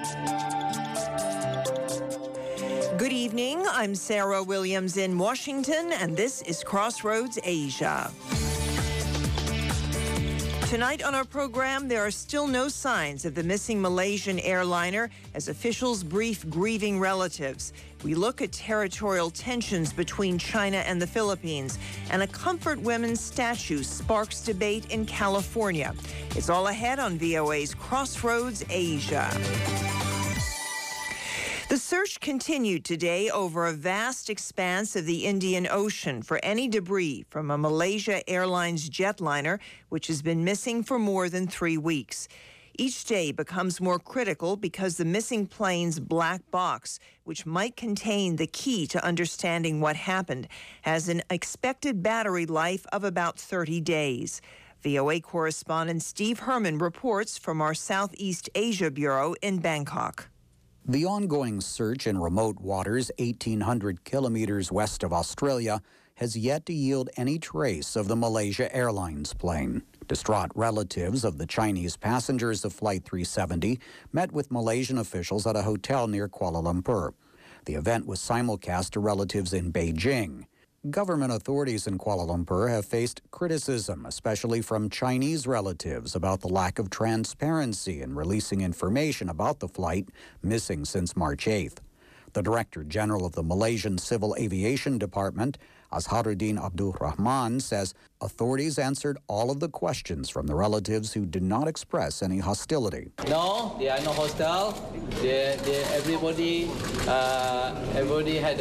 Good evening. I'm Sarah Williams in Washington, and this is Crossroads Asia. Tonight on our program, there are still no signs of the missing Malaysian airliner as officials brief grieving relatives. We look at territorial tensions between China and the Philippines, and a Comfort Women's statue sparks debate in California. It's all ahead on VOA's Crossroads Asia. The search continued today over a vast expanse of the Indian Ocean for any debris from a Malaysia Airlines jetliner, which has been missing for more than 3 weeks. Each day becomes more critical because the missing plane's black box, which might contain the key to understanding what happened, has an expected battery life of about 30 days. VOA correspondent Steve Herman reports from our Southeast Asia Bureau in Bangkok. The ongoing search in remote waters 1,800 kilometers west of Australia has yet to yield any trace of the Malaysia Airlines plane. Distraught relatives of the Chinese passengers of Flight 370 met with Malaysian officials at a hotel near Kuala Lumpur. The event was simulcast to relatives in Beijing. Government authorities in Kuala Lumpur have faced criticism, especially from Chinese relatives, about the lack of transparency in releasing information about the flight missing since March 8th. The Director General of the Malaysian Civil Aviation Department, Azharuddin Abdul Rahman, says authorities answered all of the questions from the relatives who did not express any hostility. No, they are not hostile. Everybody had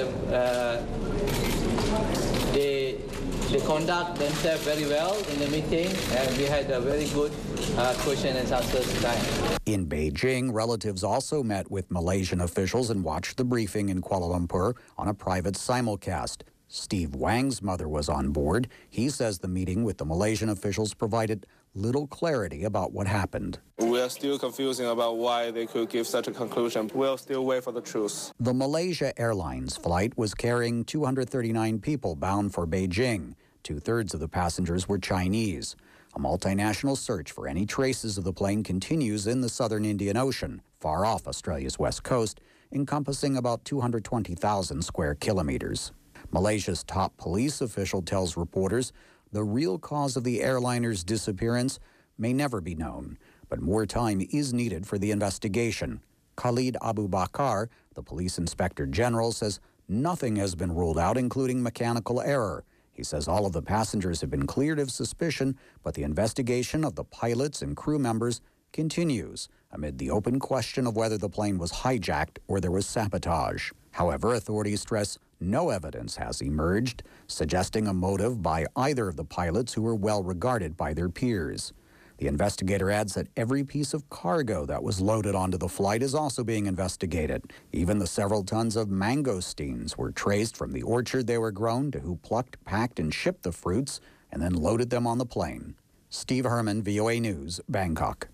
they conduct themselves very well in the meeting, and we had a very good question and answer time. In Beijing, relatives also met with Malaysian officials and watched the briefing in Kuala Lumpur on a private simulcast. Steve Wang's mother was on board. He says the meeting with the Malaysian officials provided little clarity about what happened. We are still confusing about why they could give such a conclusion. We'll still wait for the truth. The Malaysia Airlines flight was carrying 239 people bound for Beijing. 2/3 of the passengers were Chinese. A multinational search for any traces of the plane continues in the southern Indian Ocean, far off Australia's west coast, encompassing about 220,000 square kilometers. Malaysia's top police official tells reporters the real cause of the airliner's disappearance may never be known, but more time is needed for the investigation. Khalid Abu Bakar, the police inspector general, says nothing has been ruled out, including mechanical error. He says all of the passengers have been cleared of suspicion, but the investigation of the pilots and crew members continues amid the open question of whether the plane was hijacked or there was sabotage. However, authorities stress no evidence has emerged suggesting a motive by either of the pilots, who were well regarded by their peers. The investigator adds that every piece of cargo that was loaded onto the flight is also being investigated. Even the several tons of mangosteens were traced from the orchard they were grown to who plucked, packed, and shipped the fruits and then loaded them on the plane. Steve Herman, VOA News, Bangkok.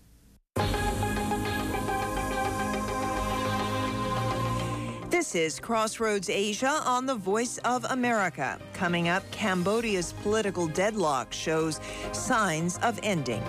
This is Crossroads Asia on the Voice of America. Coming up, Cambodia's political deadlock shows signs of ending.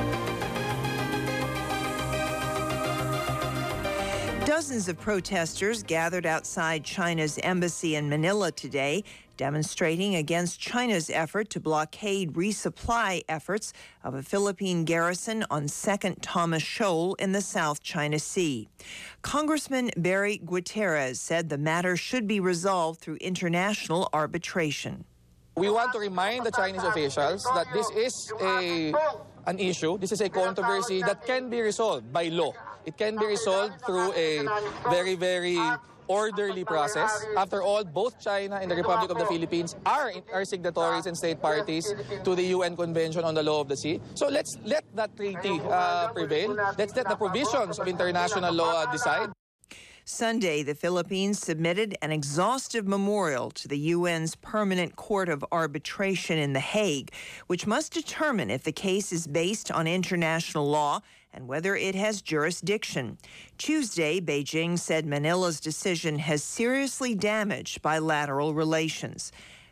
Dozens of protesters gathered outside China's embassy in Manila today, demonstrating against China's effort to blockade resupply efforts of a Philippine garrison on 2nd Thomas Shoal in the South China Sea. Congressman Barry Gutierrez said the matter should be resolved through international arbitration. We want to remind the Chinese officials that this is an issue, this is a controversy that can be resolved by law. It can be resolved through a very, very orderly process. After all, both China and the Republic of the Philippines are signatories and state parties to the UN Convention on the Law of the Sea. So let's let that treaty prevail. Let's let the provisions of international law decide. Sunday, the Philippines submitted an exhaustive memorial to the UN's Permanent Court of Arbitration in The Hague, which must determine if the case is based on international law and whether it has jurisdiction. Tuesday, Beijing said Manila's decision has seriously damaged bilateral relations.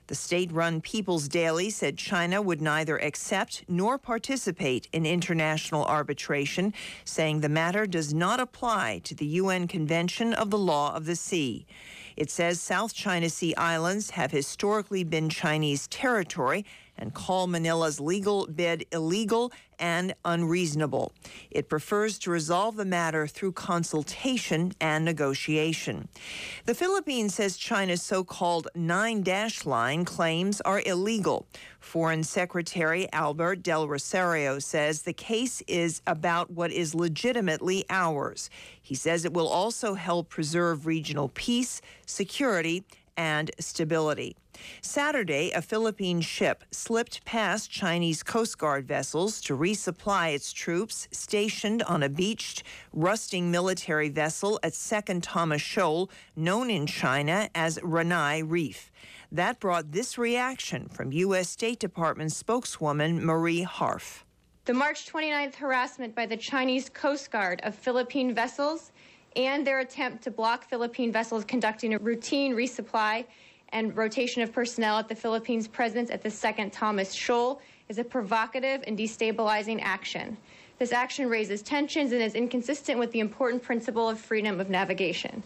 The state-run People's Daily said China would neither accept nor participate in international arbitration, saying the matter does not apply to the UN Convention of the Law of the Sea. It says South China Sea islands have historically been Chinese territory and call Manila's legal bid illegal and unreasonable. It prefers to resolve the matter through consultation and negotiation. The Philippines says China's so-called Nine-Dash Line claims are illegal. Foreign Secretary Albert Del Rosario says the case is about what is legitimately ours. He says it will also help preserve regional peace, security, and stability. Saturday, a Philippine ship slipped past Chinese Coast Guard vessels to resupply its troops stationed on a beached, rusting military vessel at Second Thomas Shoal, known in China as Ranai Reef. That brought this reaction from U.S. State Department spokeswoman Marie Harf. The March 29th harassment by the Chinese Coast Guard of Philippine vessels and their attempt to block Philippine vessels conducting a routine resupply and rotation of personnel at the Philippines' presence at the Second Thomas Shoal is a provocative and destabilizing action. This action raises tensions and is inconsistent with the important principle of freedom of navigation.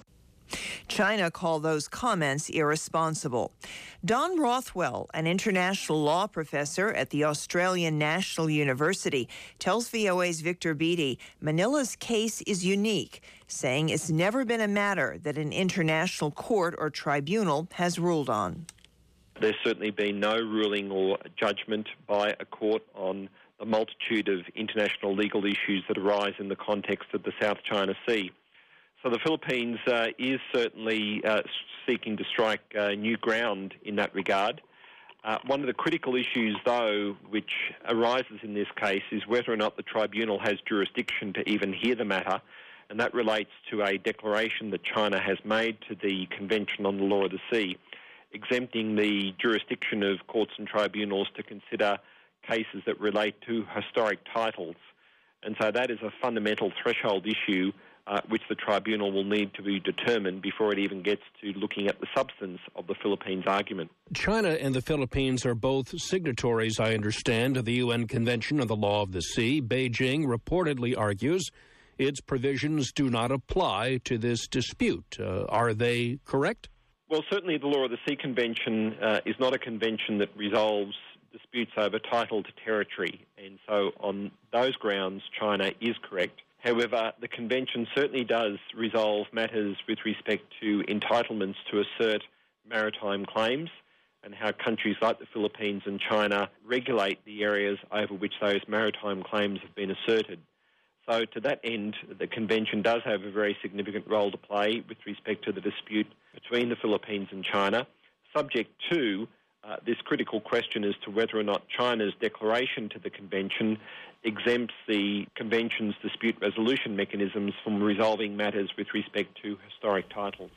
China called those comments irresponsible. Don Rothwell, an international law professor at the Australian National University, tells VOA's Victor Beattie Manila's case is unique, saying it's never been a matter that an international court or tribunal has ruled on. There's certainly been no ruling or judgment by a court on the multitude of international legal issues that arise in the context of the South China Sea. So the Philippines is certainly seeking to strike new ground in that regard. One of the critical issues, though, which arises in this case is whether or not the tribunal has jurisdiction to even hear the matter, and that relates to a declaration that China has made to the Convention on the Law of the Sea, exempting the jurisdiction of courts and tribunals to consider cases that relate to historic titles. And so that is a fundamental threshold issue which the tribunal will need to be determined before it even gets to looking at the substance of the Philippines' argument. China and the Philippines are both signatories, I understand, of the UN Convention on the Law of the Sea. Beijing reportedly argues its provisions do not apply to this dispute. Are they correct? Well, certainly the Law of the Sea Convention is not a convention that resolves disputes over title to territory, and so on those grounds, China is correct. However, the Convention certainly does resolve matters with respect to entitlements to assert maritime claims and how countries like the Philippines and China regulate the areas over which those maritime claims have been asserted. So to that end, the Convention does have a very significant role to play with respect to the dispute between the Philippines and China, subject to this critical question as to whether or not China's declaration to the Convention exempts the Convention's dispute resolution mechanisms from resolving matters with respect to historic titles.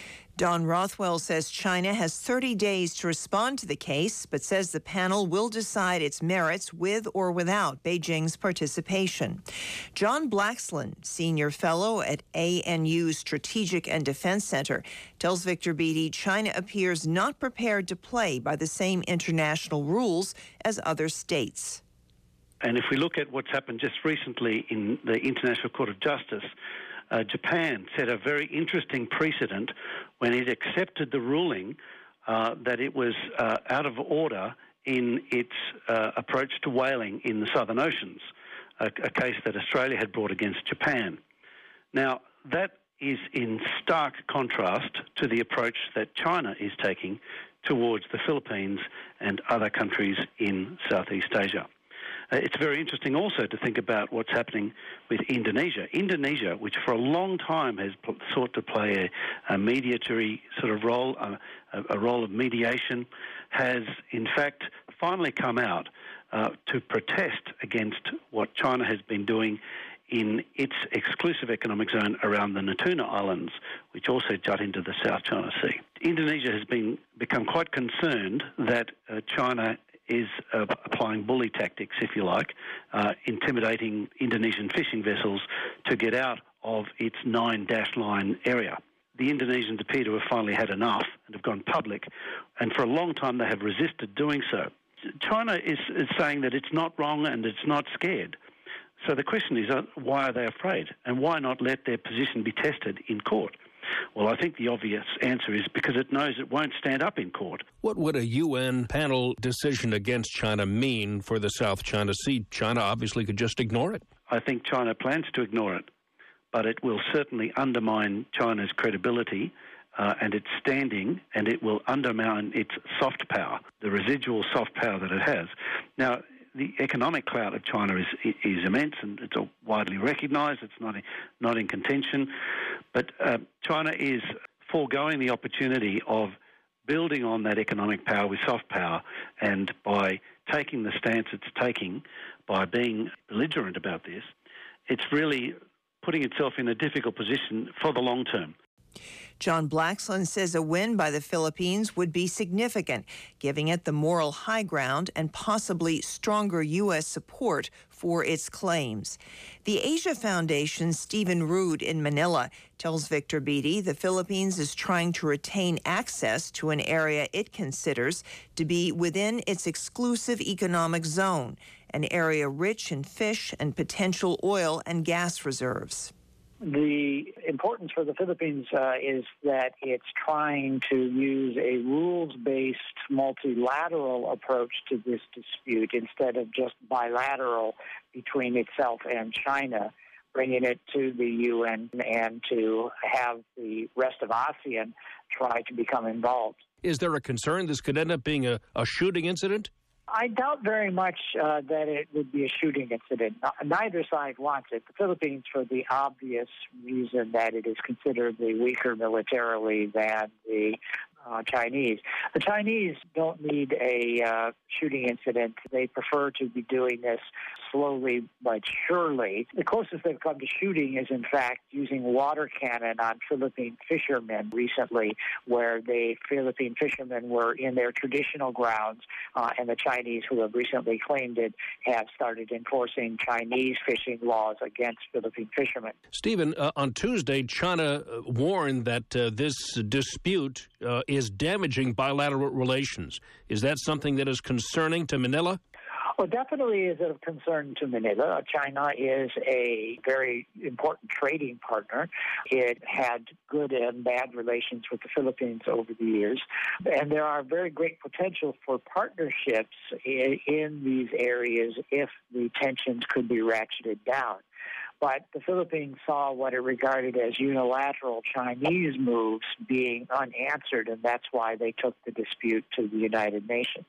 Don Rothwell says China has 30 days to respond to the case, but says the panel will decide its merits with or without Beijing's participation. John Blaxland, senior fellow at ANU's Strategic and Defense Center, tells Victor Beattie China appears not prepared to play by the same international rules as other states. And if we look at what's happened just recently in the International Court of Justice, Japan set a very interesting precedent when it accepted the ruling that it was out of order in its approach to whaling in the Southern Oceans, a case that Australia had brought against Japan. Now, that is in stark contrast to the approach that China is taking towards the Philippines and other countries in Southeast Asia. It's very interesting also to think about what's happening with Indonesia. Indonesia, which for a long time has sought to play a mediatory sort of role, a role of mediation, has in fact finally come out to protest against what China has been doing in its exclusive economic zone around the Natuna Islands, which also jut into the South China Sea. Indonesia has become quite concerned that China is applying bully tactics, if you like, intimidating Indonesian fishing vessels to get out of its Nine-Dash Line area. the Indonesians appear to have finally had enough and have gone public, and for a long time they have resisted doing so. China is saying that it's not wrong and it's not scared. So the question is, why are they afraid? And why not let their position be tested in court? Well, I think the obvious answer is because it knows it won't stand up in court. What would a UN panel decision against China mean for the South China Sea? China obviously could just ignore it. I think China plans to ignore it, but it will certainly undermine China's credibility and its standing, and it will undermine its soft power, the residual soft power that it has. Now, the economic clout of China is immense, and it's widely recognised. It's not in contention. But China is foregoing the opportunity of building on that economic power with soft power, and by taking the stance it's taking, by being belligerent about this, it's really putting itself in a difficult position for the long term. John Blaxland says a win by the Philippines would be significant, giving it the moral high ground and possibly stronger U.S. support for its claims. The Asia Foundation's Stephen Rood in Manila tells Victor Beattie the Philippines is trying to retain access to an area it considers to be within its exclusive economic zone, an area rich in fish and potential oil and gas reserves. The importance for the Philippines is that it's trying to use a rules-based multilateral approach to this dispute instead of just bilateral between itself and China, bringing it to the UN and to have the rest of ASEAN try to become involved. Is there a concern this could end up being a shooting incident? I doubt very much that it would be a shooting incident. Neither side wants it. The Philippines, for the obvious reason that it is considerably weaker militarily than the Chinese. The Chinese don't need a shooting incident. They prefer to be doing this slowly but surely. The closest they've come to shooting is, in fact, using water cannon on Philippine fishermen recently, where the Philippine fishermen were in their traditional grounds, and the Chinese, who have recently claimed it, have started enforcing Chinese fishing laws against Philippine fishermen. Stephen, on Tuesday, China warned that this dispute is damaging bilateral relations. Is that something that is concerning to Manila? Well, definitely is of concern to Manila. China is a very important trading partner. It had good and bad relations with the Philippines over the years, and there are very great potential for partnerships in these areas if the tensions could be ratcheted down. But the Philippines saw what it regarded as unilateral Chinese moves being unanswered, and that's why they took the dispute to the United Nations.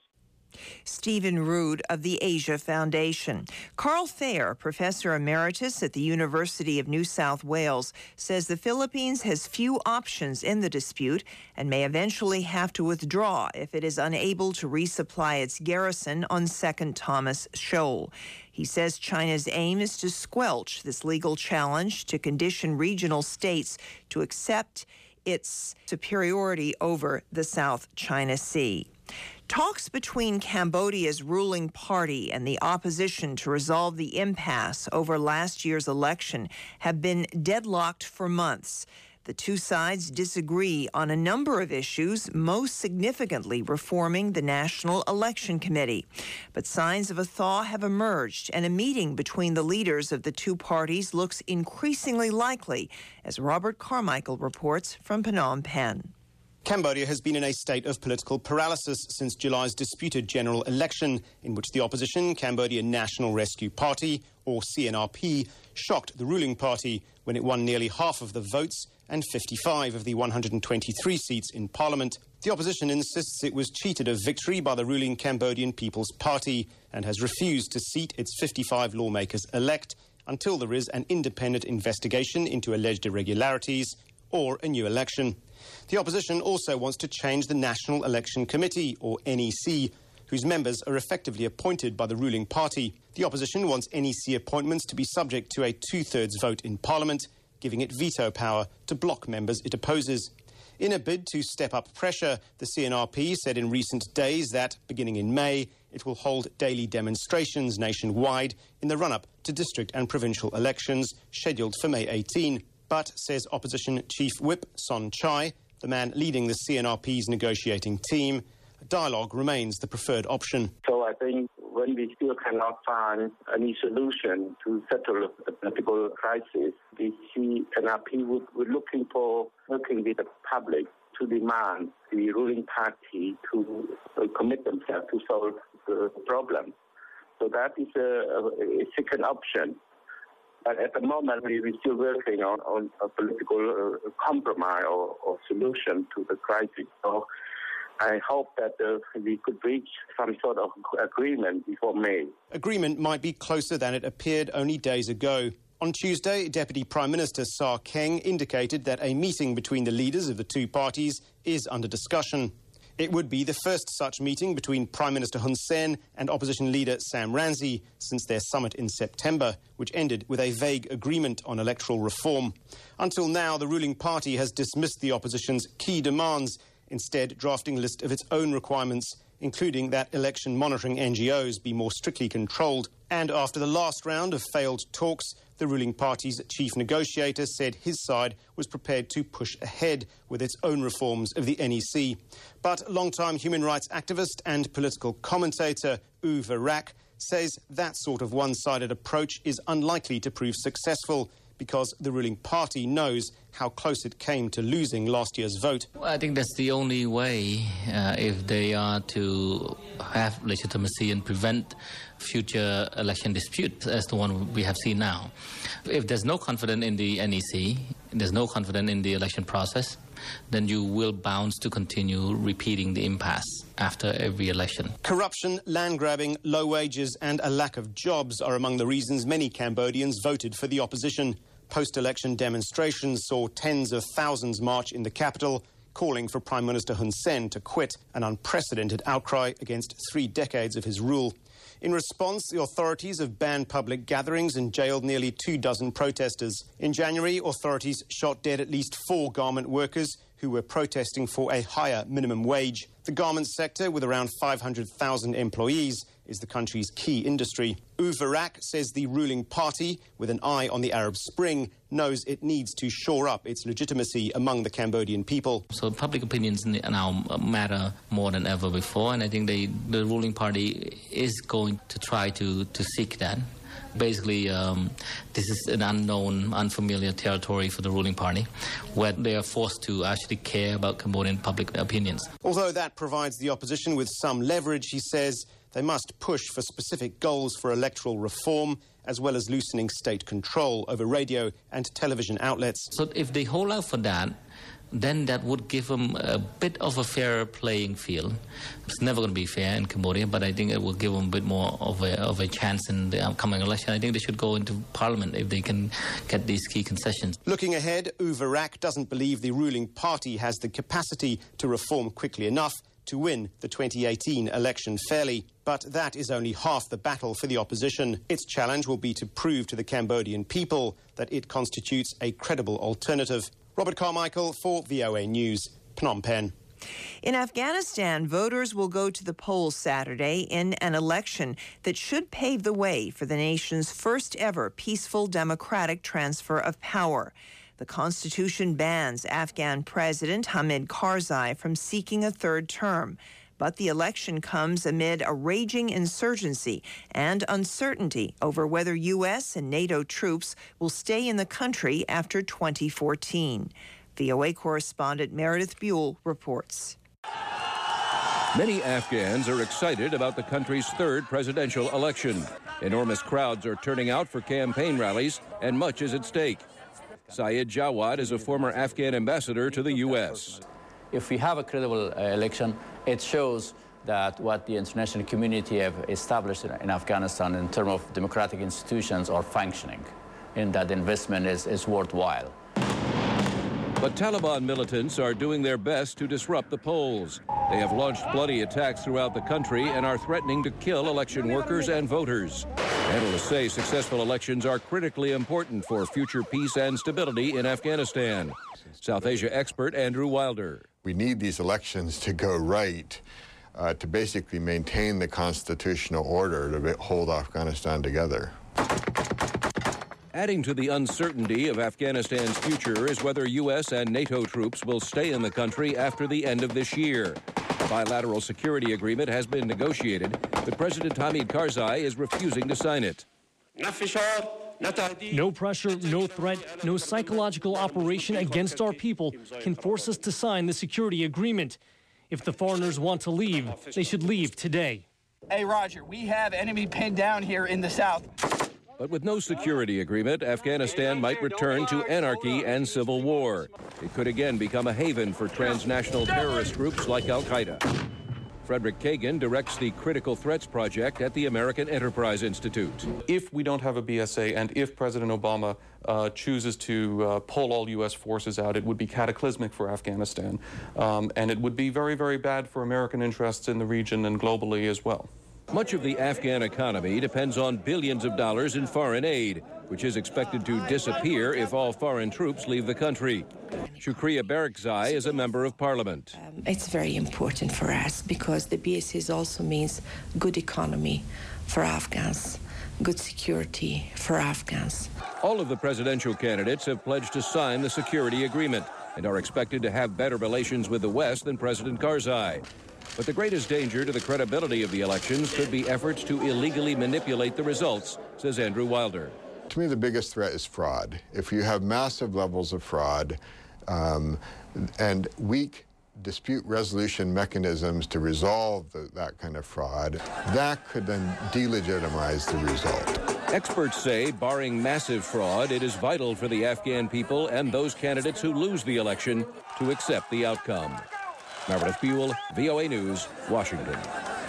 Stephen Rood of the Asia Foundation. Carl Thayer, Professor Emeritus at the University of New South Wales, says the Philippines has few options in the dispute and may eventually have to withdraw if it is unable to resupply its garrison on 2nd Thomas Shoal. He says China's aim is to squelch this legal challenge to condition regional states to accept its superiority over the South China Sea. Talks between Cambodia's ruling party and the opposition to resolve the impasse over last year's election have been deadlocked for months. The two sides disagree on a number of issues, most significantly reforming the National Election Committee. But signs of a thaw have emerged, and a meeting between the leaders of the two parties looks increasingly likely, as Robert Carmichael reports from Phnom Penh. Cambodia has been in a state of political paralysis since July's disputed general election, in which the opposition Cambodian National Rescue Party, or CNRP, shocked the ruling party when it won nearly half of the votes and 55 of the 123 seats in parliament. The opposition insists it was cheated of victory by the ruling Cambodian People's Party and has refused to seat its 55 lawmakers elect until there is an independent investigation into alleged irregularities or a new election. The opposition also wants to change the National Election Committee, or NEC, whose members are effectively appointed by the ruling party. The opposition wants NEC appointments to be subject to a two-thirds vote in Parliament, giving it veto power to block members it opposes. In a bid to step up pressure, the CNRP said in recent days that, beginning in May, it will hold daily demonstrations nationwide in the run-up to district and provincial elections scheduled for May 18. But, says Opposition Chief Whip Son Chai, the man leading the CNRP's negotiating team, dialogue remains the preferred option. So I think when we still cannot find any solution to settle the political crisis, the CNRP would looking for working with the public to demand the ruling party to commit themselves to solve the problem. So that is a second option. But at the moment, we're still working on a political compromise or solution to the crisis. So I hope that we could reach some sort of agreement before May. Agreement might be closer than it appeared only days ago. On Tuesday, Deputy Prime Minister Sa Keng indicated that a meeting between the leaders of the two parties is under discussion. It would be the first such meeting between Prime Minister Hun Sen and opposition leader Sam Rainsy since their summit in September, which ended with a vague agreement on electoral reform. Until now, the ruling party has dismissed the opposition's key demands, instead drafting a list of its own requirements, including that election monitoring NGOs be more strictly controlled. And after the last round of failed talks, the ruling party's chief negotiator said his side was prepared to push ahead with its own reforms of the NEC. But longtime human rights activist and political commentator U Varak says that sort of one-sided approach is unlikely to prove successful because the ruling party knows how close it came to losing last year's vote. Well, I think that's the only way if they are to have legitimacy and prevent future election disputes as the one we have seen now. If there's no confidence in the NEC, there's no confidence in the election process, then you will bound to continue repeating the impasse after every election. Corruption, land grabbing, low wages and a lack of jobs are among the reasons many Cambodians voted for the opposition. Post-election demonstrations saw tens of thousands march in the capital, calling for Prime Minister Hun Sen to quit, an unprecedented outcry against 3 decades of his rule. In response, the authorities have banned public gatherings and jailed nearly 24 protesters. In January, authorities shot dead at least 4 garment workers who were protesting for a higher minimum wage. The garment sector, with around 500,000 employees, is the country's key industry. U Varak says the ruling party, with an eye on the Arab Spring, knows it needs to shore up its legitimacy among the Cambodian people. So public opinions now matter more than ever before, and I think the ruling party is going to try to seek that. Basically, this is an unknown, unfamiliar territory for the ruling party, where they are forced to actually care about Cambodian public opinions. Although that provides the opposition with some leverage, he says, they must push for specific goals for electoral reform, as well as loosening state control over radio and television outlets. So if they hold out for that, then that would give them a bit of a fairer playing field. It's never going to be fair in Cambodia, but I think it will give them a bit more of a chance in the upcoming election. I think they should go into parliament if they can get these key concessions. Looking ahead, U Varak doesn't believe the ruling party has the capacity to reform quickly enough to win the 2018 election fairly. But that is only half the battle for the opposition. Its challenge will be to prove to the Cambodian people that it constitutes a credible alternative. Robert Carmichael for VOA News, Phnom Penh. In Afghanistan, voters will go to the polls Saturday in an election that should pave the way for the nation's first ever peaceful democratic transfer of power. The Constitution bans Afghan President Hamid Karzai from seeking a third term. But the election comes amid a raging insurgency and uncertainty over whether U.S. and NATO troops will stay in the country after 2014. VOA correspondent Meredith Buell reports. Many Afghans are excited about the country's third presidential election. Enormous crowds are turning out for campaign rallies, and much is at stake. Syed Jawad is a former Afghan ambassador to the U.S. If we have a credible election, it shows that what the international community have established in Afghanistan in terms of democratic institutions are functioning, and that investment is worthwhile. But Taliban militants are doing their best to disrupt the polls. They have launched bloody attacks throughout the country and are threatening to kill election workers and voters. Analysts say successful elections are critically important for future peace and stability in Afghanistan. South Asia expert Andrew Wilder. We need these elections to go right to basically maintain the constitutional order to hold Afghanistan together. Adding to the uncertainty of Afghanistan's future is whether U.S. and NATO troops will stay in the country after the end of this year. A bilateral security agreement has been negotiated, but President Hamid Karzai is refusing to sign it. No pressure, no threat, no psychological operation against our people can force us to sign the security agreement. If the foreigners want to leave, they should leave today. Hey, Roger, we have enemy pinned down here in the south. But with no security agreement, Afghanistan might return to anarchy and civil war. It could again become a haven for transnational terrorist groups like Al-Qaeda. Frederick Kagan directs the Critical Threats Project at the American Enterprise Institute. If we don't have a BSA and if President Obama chooses to pull all U.S. forces out, it would be cataclysmic for Afghanistan. And it would be very, very bad for American interests in the region and globally as well. Much of the Afghan economy depends on billions of dollars in foreign aid, which is expected to disappear if all foreign troops leave the country. Shukriya Barakzai is a member of parliament. It's very important for us because the BSA also means good economy for Afghans, good security for Afghans. All of the presidential candidates have pledged to sign the security agreement and are expected to have better relations with the West than President Karzai. But the greatest danger to the credibility of the elections could be efforts to illegally manipulate the results, says Andrew Wilder. To me, the biggest threat is fraud. If you have massive levels of fraud and weak dispute resolution mechanisms to resolve that kind of fraud, that could then delegitimize the result. Experts say, barring massive fraud, it is vital for the Afghan people and those candidates who lose the election to accept the outcome. Meredith Buell, VOA News, Washington.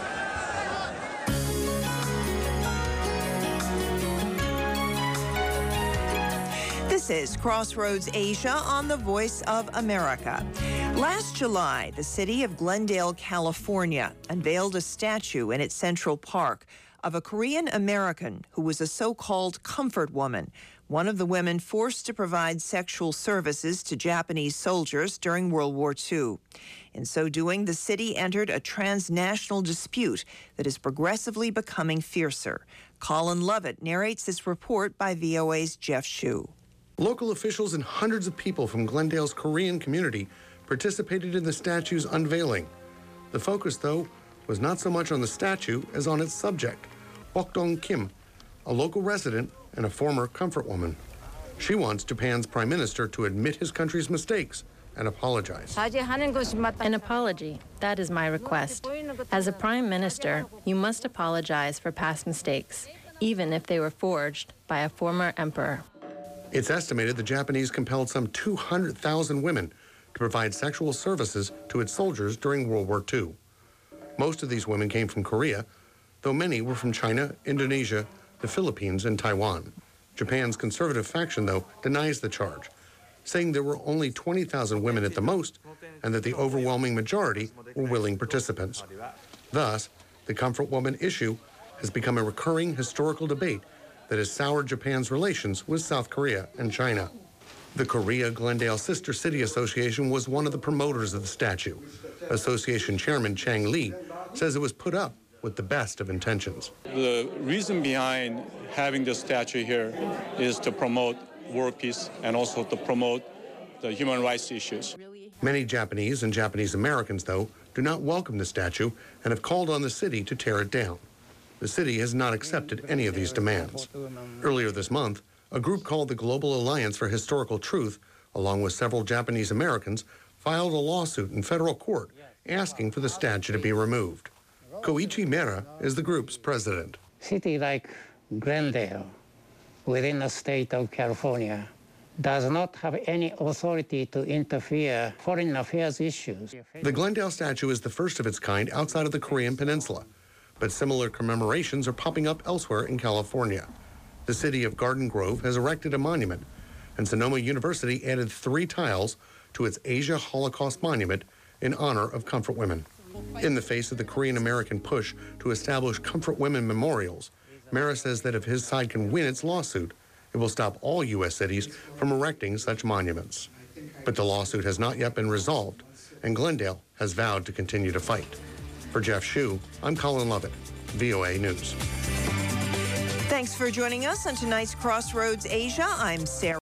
This is Crossroads Asia on the Voice of America. Last July, the city of Glendale, California, unveiled a statue in its Central Park of a Korean American who was a so-called comfort woman, one of the women forced to provide sexual services to Japanese soldiers during World War II. In so doing, the city entered a transnational dispute that is progressively becoming fiercer. Colin Lovett narrates this report by VOA's Jeff Shue. Local officials and hundreds of people from Glendale's Korean community participated in the statue's unveiling. The focus, though, was not so much on the statue as on its subject, Bok-dong Kim, a local resident and a former comfort woman. She wants Japan's prime minister to admit his country's mistakes and apologize. An apology, that is my request. As a prime minister, you must apologize for past mistakes, even if they were forged by a former emperor. It's estimated the Japanese compelled some 200,000 women to provide sexual services to its soldiers during World War II. Most of these women came from Korea, though many were from China, Indonesia, the Philippines, and Taiwan. Japan's conservative faction, though, denies the charge, saying there were only 20,000 women at the most, and that the overwhelming majority were willing participants. Thus, the comfort woman issue has become a recurring historical debate that has soured Japan's relations with South Korea and China. The Korea-Glendale Sister City Association was one of the promoters of the statue. Association Chairman Chang Lee says it was put up with the best of intentions. The reason behind having the statue here is to promote world peace and also to promote the human rights issues. Many Japanese and Japanese Americans, though, do not welcome the statue and have called on the city to tear it down. The city has not accepted any of these demands. Earlier this month, a group called the Global Alliance for Historical Truth, along with several Japanese Americans, filed a lawsuit in federal court asking for the statue to be removed. Koichi Mera is the group's president. City like Glendale, within the state of California, does not have any authority to interfere in foreign affairs issues. The Glendale statue is the first of its kind outside of the Korean Peninsula, but similar commemorations are popping up elsewhere in California. The city of Garden Grove has erected a monument, and Sonoma University added 3 tiles to its Asia Holocaust Monument in honor of comfort women. In the face of the Korean-American push to establish comfort women memorials, Mera says that if his side can win its lawsuit, it will stop all U.S. cities from erecting such monuments. But the lawsuit has not yet been resolved, and Glendale has vowed to continue to fight. For Jeff Shue, I'm Colin Lovett, VOA News. Thanks for joining us on tonight's Crossroads Asia. I'm Sarah.